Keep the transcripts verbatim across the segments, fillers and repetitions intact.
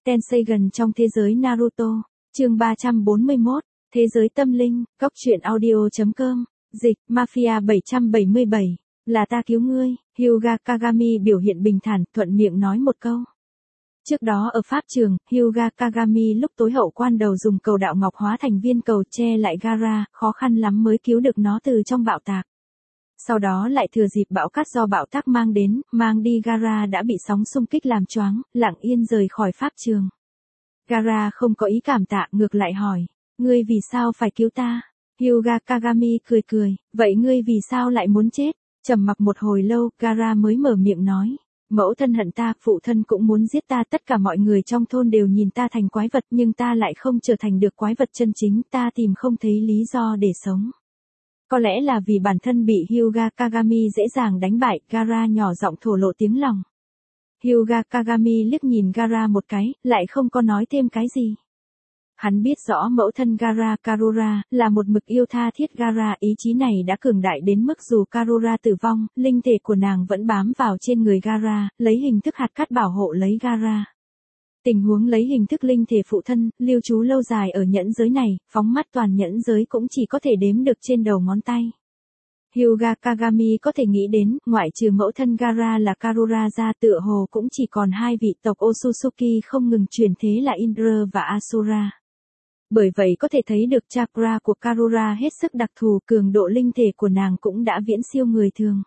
Tenseigan trong thế giới Naruto, chương ba trăm bốn mươi mốt, thế giới tâm linh, góc truyện audio.com, dịch, Mafia bảy trăm bảy mươi bảy, là ta cứu ngươi, Hyuga Kagami biểu hiện bình thản, thuận miệng nói một câu. Trước đó ở pháp trường, Hyuga Kagami lúc tối hậu quan đầu dùng cầu đạo ngọc hóa thành viên cầu che lại Gaara, khó khăn lắm mới cứu được nó từ trong bạo tạc. Sau đó lại thừa dịp bão cát do bão táp mang đến, mang đi Gaara đã bị sóng xung kích làm choáng, lặng yên rời khỏi pháp trường. Gaara không có ý cảm tạ, ngược lại hỏi, ngươi vì sao phải cứu ta? Hyuga Kagami cười cười, vậy ngươi vì sao lại muốn chết? Trầm mặc một hồi lâu, Gaara mới mở miệng nói, mẫu thân hận ta, phụ thân cũng muốn giết ta, tất cả mọi người trong thôn đều nhìn ta thành quái vật, nhưng ta lại không trở thành được quái vật chân chính, ta tìm không thấy lý do để sống. Có lẽ là vì bản thân bị Hyuga Kagami dễ dàng đánh bại, Gaara nhỏ giọng thổ lộ tiếng lòng. Hyuga Kagami liếc nhìn Gaara một cái, lại không có nói thêm cái gì. Hắn biết rõ mẫu thân Gaara, Karura, là một mực yêu tha thiết Gaara, ý chí này đã cường đại đến mức dù Karura tử vong, linh thể của nàng vẫn bám vào trên người Gaara, lấy hình thức hạt cát bảo hộ lấy Gaara. Tình huống lấy hình thức linh thể phụ thân, lưu trú lâu dài ở nhẫn giới này, phóng mắt toàn nhẫn giới cũng chỉ có thể đếm được trên đầu ngón tay. Hyuga Kagami có thể nghĩ đến, ngoại trừ mẫu thân Gaara là Karura ra, tựa hồ cũng chỉ còn hai vị tộc Otsutsuki không ngừng truyền thế là Indra và Asura. Bởi vậy có thể thấy được chakra của Karura hết sức đặc thù, cường độ linh thể của nàng cũng đã viễn siêu người thường.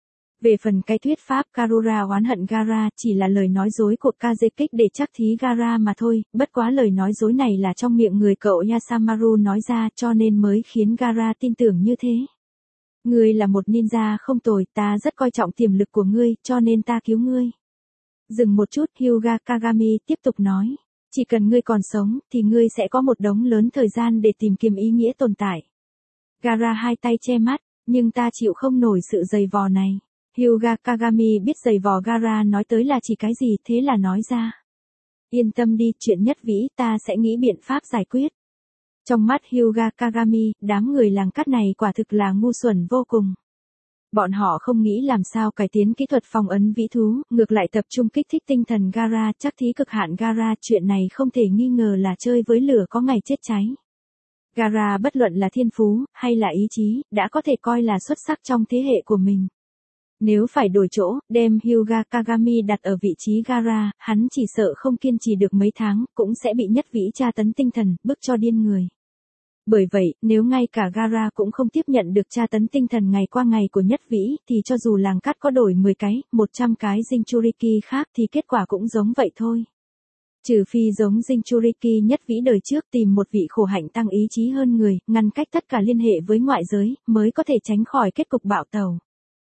Về phần cái thuyết pháp Karura oán hận Gaara chỉ là lời nói dối của Kazekích để trắc thí Gaara mà thôi, bất quá lời nói dối này là trong miệng người cậu Yasamaru nói ra cho nên mới khiến Gaara tin tưởng như thế. Ngươi là một ninja không tồi, ta rất coi trọng tiềm lực của ngươi, cho nên ta cứu ngươi. Dừng một chút, Hyuga Kagami tiếp tục nói, chỉ cần ngươi còn sống, thì ngươi sẽ có một đống lớn thời gian để tìm kiếm ý nghĩa tồn tại. Gaara hai tay che mắt, nhưng ta chịu không nổi sự dày vò này. Hyuga Kagami biết dày vò Gaara nói tới là chỉ cái gì, thế là nói ra. Yên tâm đi, chuyện nhất vĩ, ta sẽ nghĩ biện pháp giải quyết. Trong mắt Hyuga Kagami, đám người làng cát này quả thực là ngu xuẩn vô cùng. Bọn họ không nghĩ làm sao cải tiến kỹ thuật phong ấn vĩ thú, ngược lại tập trung kích thích tinh thần Gaara, chắc thí cực hạn Gaara, chuyện này không thể nghi ngờ là chơi với lửa có ngày chết cháy. Gaara bất luận là thiên phú, hay là ý chí, đã có thể coi là xuất sắc trong thế hệ của mình. Nếu phải đổi chỗ, đem Hyuga Kagami đặt ở vị trí Gaara, hắn chỉ sợ không kiên trì được mấy tháng, cũng sẽ bị nhất vĩ tra tấn tinh thần, bức cho điên người. Bởi vậy, nếu ngay cả Gaara cũng không tiếp nhận được tra tấn tinh thần ngày qua ngày của nhất vĩ, thì cho dù làng cát có đổi mười cái, một trăm cái Jinchuriki khác thì kết quả cũng giống vậy thôi. Trừ phi giống Jinchuriki nhất vĩ đời trước tìm một vị khổ hạnh tăng ý chí hơn người, ngăn cách tất cả liên hệ với ngoại giới, mới có thể tránh khỏi kết cục bạo tẩu.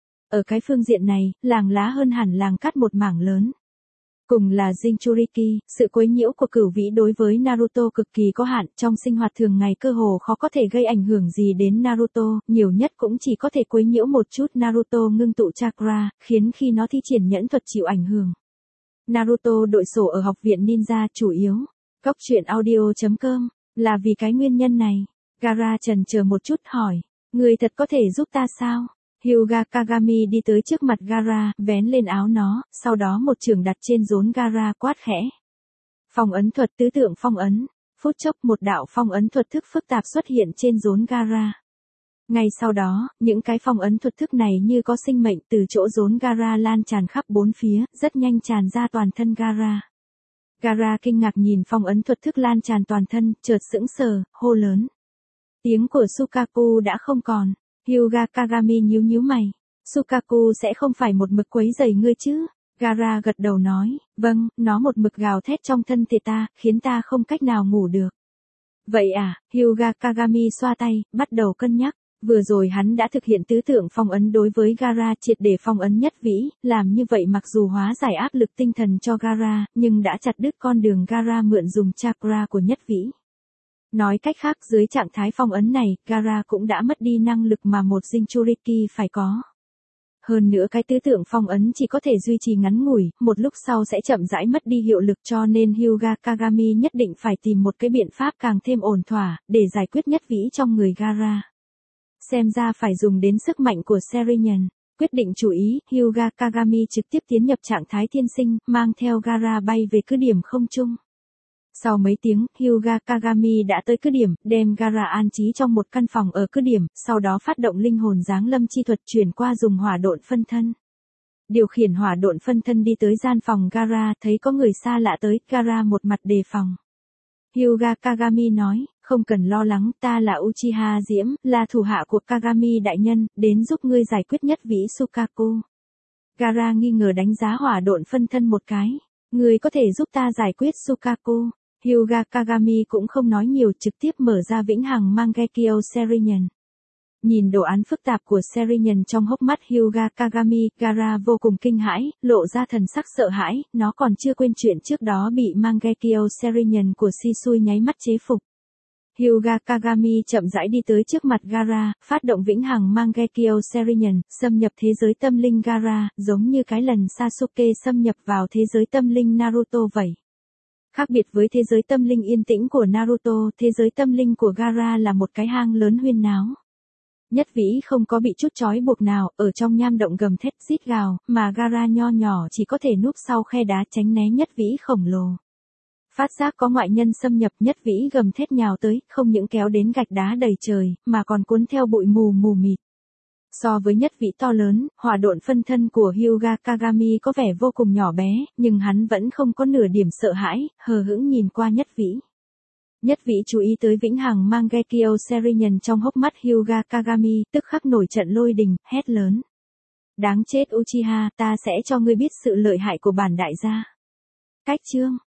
Ở cái phương diện này, làng lá hơn hẳn làng cát một mảng lớn. Cùng là Jinchuriki, sự quấy nhiễu của cửu vĩ đối với Naruto cực kỳ có hạn, trong sinh hoạt thường ngày cơ hồ khó có thể gây ảnh hưởng gì đến Naruto, nhiều nhất cũng chỉ có thể quấy nhiễu một chút Naruto ngưng tụ chakra, khiến khi nó thi triển nhẫn thuật chịu ảnh hưởng. Naruto đội sổ ở học viện ninja chủ yếu, góc truyện audio.com, là vì cái nguyên nhân này. Gaara chần chờ một chút hỏi, người thật có thể giúp ta sao? Hyuga Kagami đi tới trước mặt Gaara, vén lên áo nó, sau đó một chưởng đặt trên rốn Gaara, quát khẽ. Phong ấn thuật, tứ tượng phong ấn. Phút chốc một đạo phong ấn thuật thức phức tạp xuất hiện trên rốn Gaara. Ngay sau đó, những cái phong ấn thuật thức này như có sinh mệnh từ chỗ rốn Gaara lan tràn khắp bốn phía, rất nhanh tràn ra toàn thân Gaara. Gaara kinh ngạc nhìn phong ấn thuật thức lan tràn toàn thân, chợt sững sờ, hô lớn. Tiếng của Sukaku đã không còn. Hyuga Kagami nhíu nhíu mày. Sukaku sẽ không phải một mực quấy rầy ngươi chứ? Gaara gật đầu nói, vâng, nó một mực gào thét trong thân thể ta, khiến ta không cách nào ngủ được. Vậy à, Hyuga Kagami xoa tay, bắt đầu cân nhắc. Vừa rồi hắn đã thực hiện tứ tượng phong ấn đối với Gaara, triệt để phong ấn nhất vĩ, làm như vậy mặc dù hóa giải áp lực tinh thần cho Gaara, nhưng đã chặt đứt con đường Gaara mượn dùng chakra của nhất vĩ. Nói cách khác, dưới trạng thái phong ấn này, Gaara cũng đã mất đi năng lực mà một Jinchuriki phải có. Hơn nữa cái tứ tượng phong ấn chỉ có thể duy trì ngắn ngủi, một lúc sau sẽ chậm rãi mất đi hiệu lực, cho nên Hyuga Kagami nhất định phải tìm một cái biện pháp càng thêm ổn thỏa, để giải quyết nhất vĩ trong người Gaara. Xem ra phải dùng đến sức mạnh của Sharingan. Quyết định chủ ý, Hyuga Kagami trực tiếp tiến nhập trạng thái thiên sinh, mang theo Gaara bay về cứ điểm không trung. Sau mấy tiếng, Hyuga Kagami đã tới cứ điểm, đem Gaara an trí trong một căn phòng ở cứ điểm, sau đó phát động linh hồn giáng lâm chi thuật chuyển qua dùng hỏa độn phân thân. Điều khiển hỏa độn phân thân đi tới gian phòng Gaara, thấy có người xa lạ tới, Gaara một mặt đề phòng. Hyuga Kagami nói, không cần lo lắng, ta là Uchiha Diễm, là thủ hạ của Kagami đại nhân, đến giúp ngươi giải quyết nhất vĩ Sukaku. Gaara nghi ngờ đánh giá hỏa độn phân thân một cái. Ngươi có thể giúp ta giải quyết Sukaku. Hyuga Kagami cũng không nói nhiều, trực tiếp mở ra vĩnh hằng Mangekyo Serinen. Nhìn đồ án phức tạp của Serinen trong hốc mắt Hyuga Kagami, Gaara vô cùng kinh hãi, lộ ra thần sắc sợ hãi, nó còn chưa quên chuyện trước đó bị Mangekyo Serinen của Shisui nháy mắt chế phục. Hyuga Kagami chậm rãi đi tới trước mặt Gaara, phát động vĩnh hằng Mangekyo Serinen, xâm nhập thế giới tâm linh Gaara, giống như cái lần Sasuke xâm nhập vào thế giới tâm linh Naruto vậy. Khác biệt với thế giới tâm linh yên tĩnh của Naruto, thế giới tâm linh của Gaara là một cái hang lớn huyên náo. Nhất vĩ không có bị chút trói buộc nào, ở trong nham động gầm thét rít gào, mà Gaara nho nhỏ chỉ có thể núp sau khe đá tránh né nhất vĩ khổng lồ. Phát giác có ngoại nhân xâm nhập, nhất vĩ gầm thét nhào tới, không những kéo đến gạch đá đầy trời, mà còn cuốn theo bụi mù mù mịt. So với nhất vĩ to lớn, hỏa độn phân thân của Hyuga Kagami có vẻ vô cùng nhỏ bé, nhưng hắn vẫn không có nửa điểm sợ hãi, hờ hững nhìn qua nhất vĩ. Nhất vĩ chú ý tới vĩnh hằng Mangekyo Serinen trong hốc mắt Hyuga Kagami, tức khắc nổi trận lôi đình, hét lớn. Đáng chết Uchiha, ta sẽ cho ngươi biết sự lợi hại của bản đại gia. Cách chương